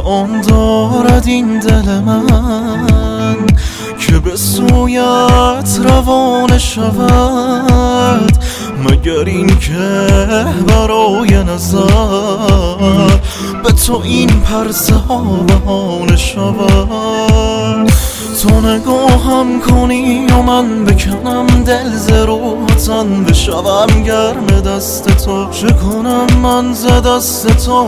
آن دارد این دل من که به سویت روانه شود، مگر این که برای نظر به تو این پرسه ها بهانه شود. تو نگاهم کنی و من بکنم دل ز روح تن، بشوم گرم دست تو، چه کنم من ز دست تو؟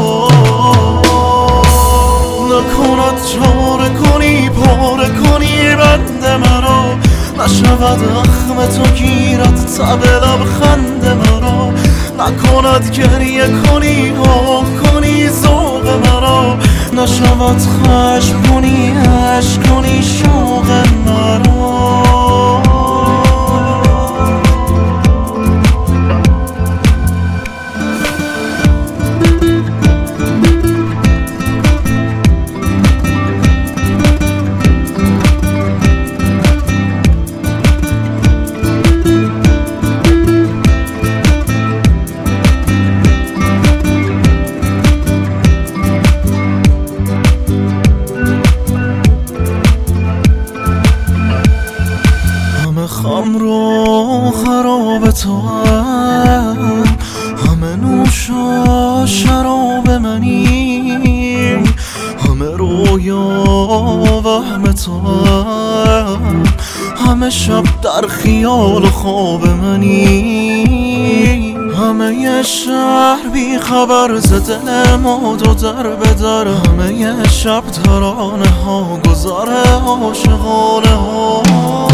نکند چاره کنی پاره کنی بند مرا، نشود اخم تو گیرد تب لبخند مرا، نکند گریه کنی آه کنی ذوق مرا، نشود خشم کنی عشق کنی شوق مرا. خمر و خراب تو هم، همه نوش و شراب منی، همه رویا وهم تو هم، همه شب در خیال خواب منی، همه یه شهر بی خبر ز دل ما دو در به در، همه یه شب ترانه ها گذر عاشقانه ها.